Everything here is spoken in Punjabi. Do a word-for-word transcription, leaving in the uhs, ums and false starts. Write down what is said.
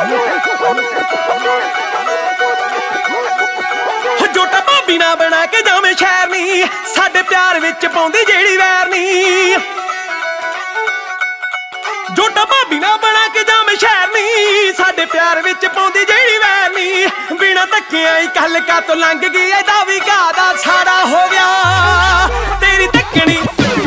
ਜੋਟਾ ਭਾਬੀ ਨਾ ਬਣਾ ਕੇ ਜਾਵੇਂ ਸ਼ਹਿਰ ਨੀ, ਸਾਡੇ ਪਿਆਰ ਵਿੱਚ ਪਾਉਂਦੀ ਜਿਹੜੀ ਵੈਰ ਨੀ। ਜੋਟਾ ਭਾਬੀ ਨਾ ਬਣਾ ਕੇ ਜਾਵੇਂ ਸ਼ਹਿਰ ਨੀ, ਸਾਡੇ ਪਿਆਰ ਵਿੱਚ ਪਾਉਂਦੀ ਜਿਹੜੀ ਵੈਰ ਨੀ। ਬਿਨਾਂ ਧੱਕਿਆਂ ਹੀ ਕੱਲ ਕਾ ਤੋਂ ਲੰਘ ਗਈ, ਇਹਦਾ ਵੀ ਘਾਹ ਦਾ ਸਾੜਾ ਹੋ ਗਿਆ। ਤੇਰੀ ਧੱਕਣੀ